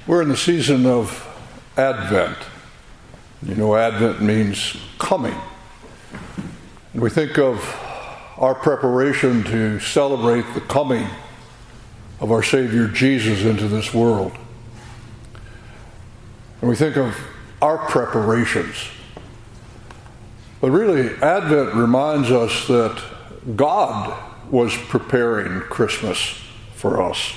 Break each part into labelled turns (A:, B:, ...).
A: We're in the season of Advent. You know, Advent means coming. And we think of our preparation to celebrate the coming of our Savior Jesus into this world. And we think of our preparations. But really, Advent reminds us that God was preparing Christmas for us.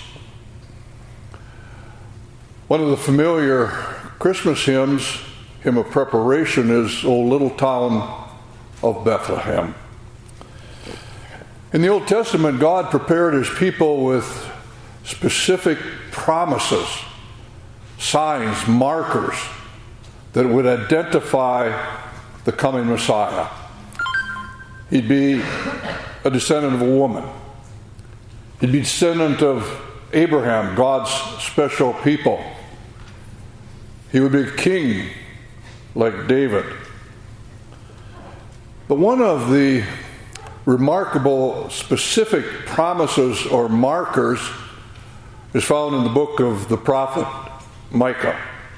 A: One of the familiar Christmas hymns, Hymn of Preparation, is O Little Town of Bethlehem. In the Old Testament, God prepared his people with specific promises, signs, markers that would identify the coming Messiah. He'd be a descendant of a woman. He'd be a descendant of Abraham, God's special people. He would be a king like David. But one of the remarkable specific promises or markers is found in the book of the prophet Micah.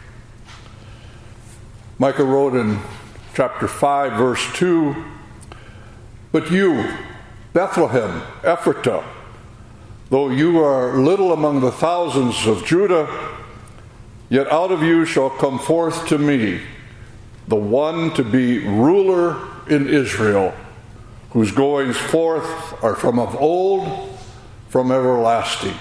A: Micah wrote in chapter 5, verse 2, "But you, Bethlehem, Ephratah, though you are little among the thousands of Judah, yet out of you shall come forth to me the one to be ruler in Israel, whose goings forth are from of old, from everlasting."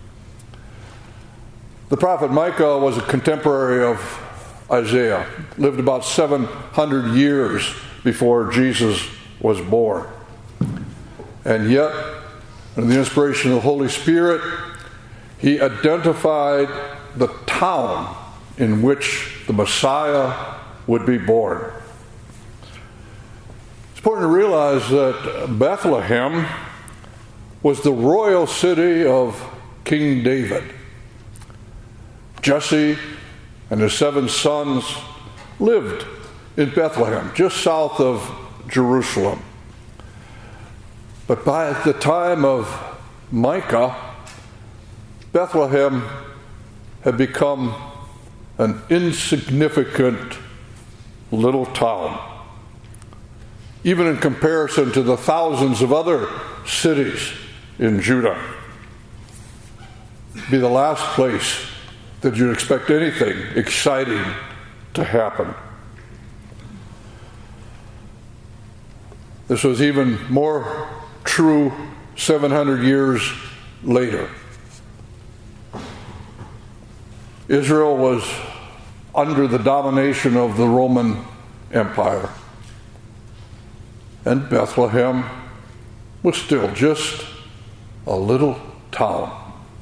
A: The prophet Micah was a contemporary of Isaiah, lived about 700 years before Jesus was born. And yet, under the inspiration of the Holy Spirit, he identified the town in which the Messiah would be born. It's important to realize that Bethlehem was the royal city of King David. Jesse and his 7 sons lived in Bethlehem, just south of Jerusalem. But by the time of Micah, Bethlehem had become an insignificant little town, even in comparison to the thousands of other cities in Judah. It'd be the last place that you'd expect anything exciting to happen. This was even more true 700 years later. Israel was under the domination of the Roman Empire. And Bethlehem was still just a little town.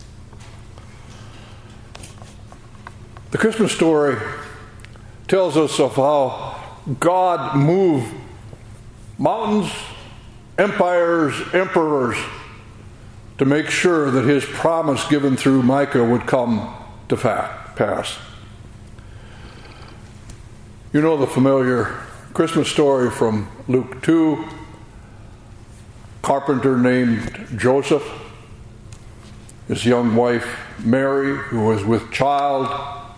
A: The Christmas story tells us of how God moved mountains, empires, emperors to make sure that his promise given through Micah would come to pass. You know the familiar Christmas story from Luke 2. Carpenter named Joseph, his young wife Mary, who was with child,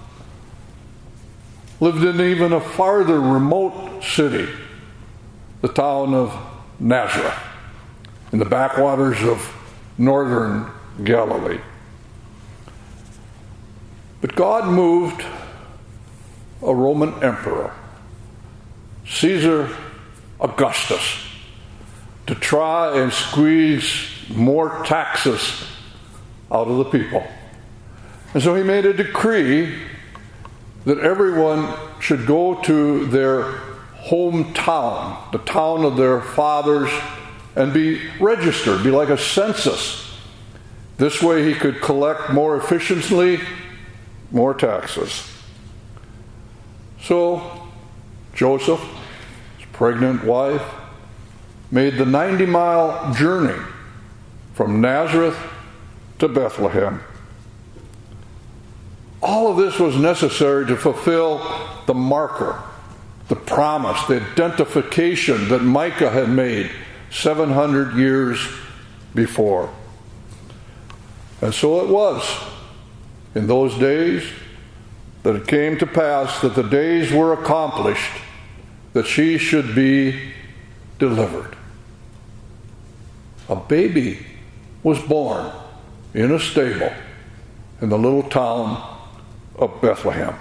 A: lived in even a farther remote city, the town of Nazareth, in the backwaters of northern Galilee. But God moved a Roman emperor, Caesar Augustus, to try and squeeze more taxes out of the people. And so he made a decree that everyone should go to their hometown, the town of their fathers, and be registered, be like a census. This way he could collect more efficiently more taxes. So Joseph, his pregnant wife, made the 90-mile journey from Nazareth to Bethlehem. All of this was necessary to fulfill the marker, the promise, the identification that Micah had made 700 years before. And so it was. In those days, that it came to pass that the days were accomplished that she should be delivered. A baby was born in a stable in the little town of Bethlehem.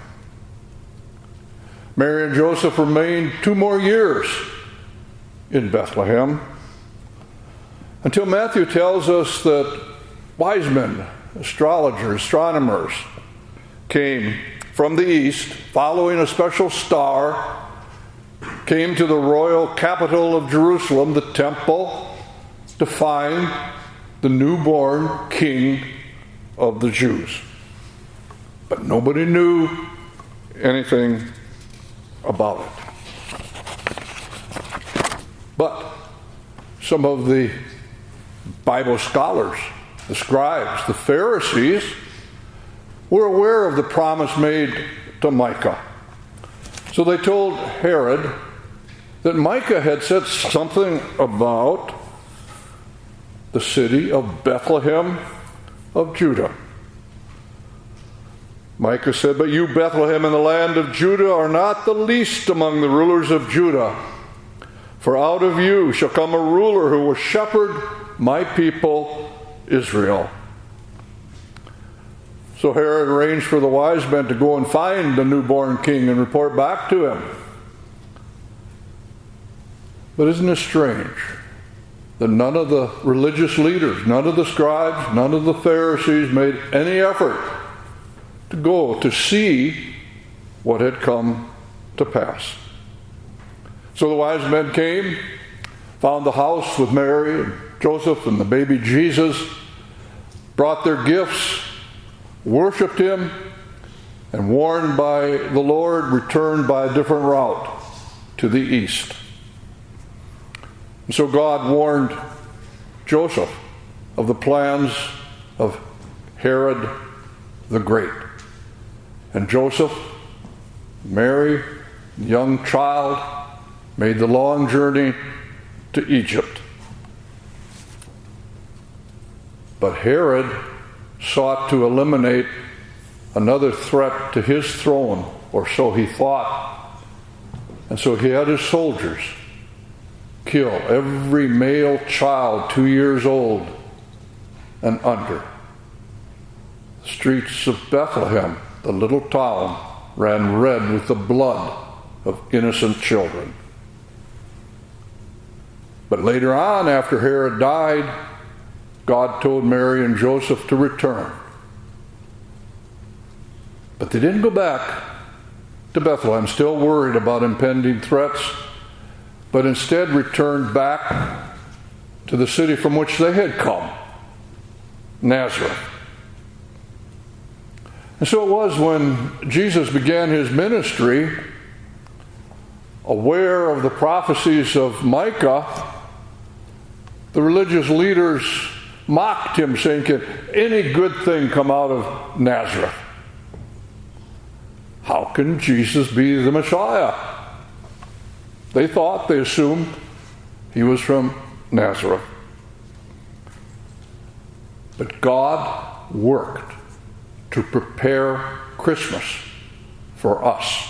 A: Mary and Joseph remained 2 more years in Bethlehem until Matthew tells us that wise men, astrologers, astronomers came from the east, following a special star, came to the royal capital of Jerusalem, the temple, to find the newborn king of the Jews. But nobody knew anything about it. But some of the Bible scholars, the scribes, the Pharisees, were aware of the promise made to Micah. So they told Herod that Micah had said something about the city of Bethlehem of Judah. Micah said, "But you, Bethlehem, in the land of Judah, are not the least among the rulers of Judah. For out of you shall come a ruler who will shepherd my people Israel." So Herod arranged for the wise men to go and find the newborn king and report back to him. But isn't it strange that none of the religious leaders, none of the scribes, none of the Pharisees made any effort to go to see what had come to pass? So the wise men came, found the house with Mary and Joseph and the baby Jesus, brought their gifts, worshipped him, and warned by the Lord, returned by a different route to the east. And so God warned Joseph of the plans of Herod the Great. And Joseph, Mary, the young child, made the long journey to Egypt. But Herod sought to eliminate another threat to his throne, or so he thought. And so he had his soldiers kill every male child 2 years old and under. The streets of Bethlehem, the little town, ran red with the blood of innocent children. But later on, after Herod died, God told Mary and Joseph to return. But they didn't go back to Bethlehem, still worried about impending threats, but instead returned back to the city from which they had come, Nazareth. And so it was when Jesus began his ministry, aware of the prophecies of Micah, the religious leaders mocked him, saying, "Can any good thing come out of Nazareth? How can Jesus be the Messiah?" They assumed he was from Nazareth. But God worked to prepare Christmas for us.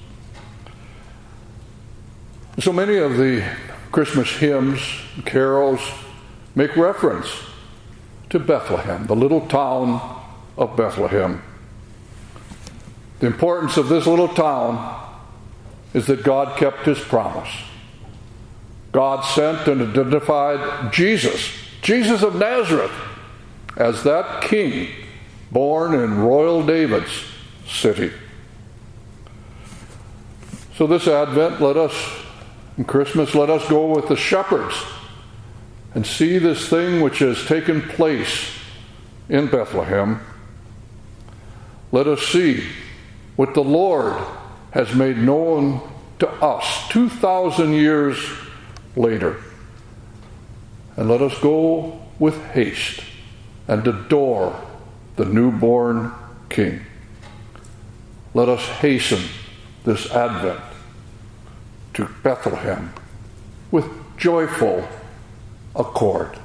A: So many of the Christmas hymns and carols make reference to Bethlehem, the little town of Bethlehem. The importance of this little town is that God kept his promise. God sent and identified Jesus of Nazareth, as that king born in royal David's city. So this Advent, and Christmas, let us go with the shepherds and see this thing which has taken place in Bethlehem. Let us see what the Lord has made known to us 2,000 years later. And let us go with haste and adore the newborn King. Let us hasten this Advent to Bethlehem with joyful accord.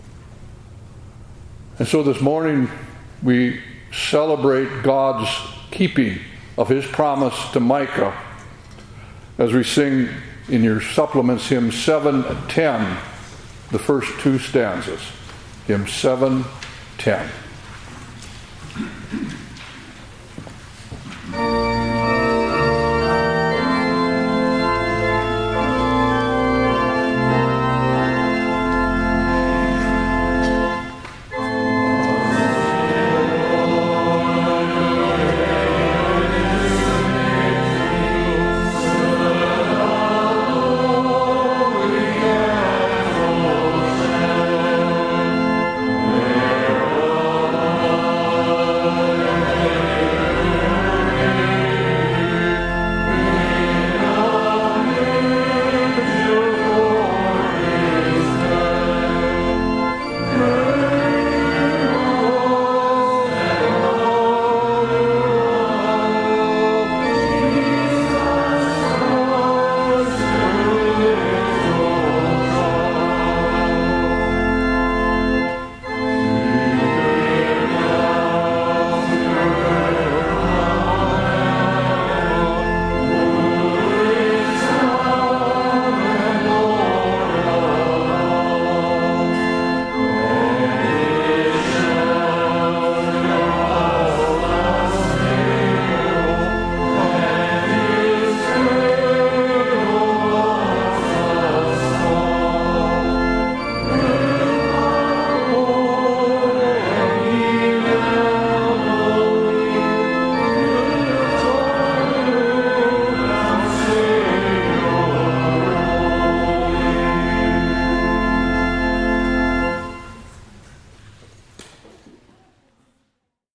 A: And so this morning we celebrate God's keeping of his promise to Micah as we sing in your supplements hymn 710, the first two stanzas. Hymn 710.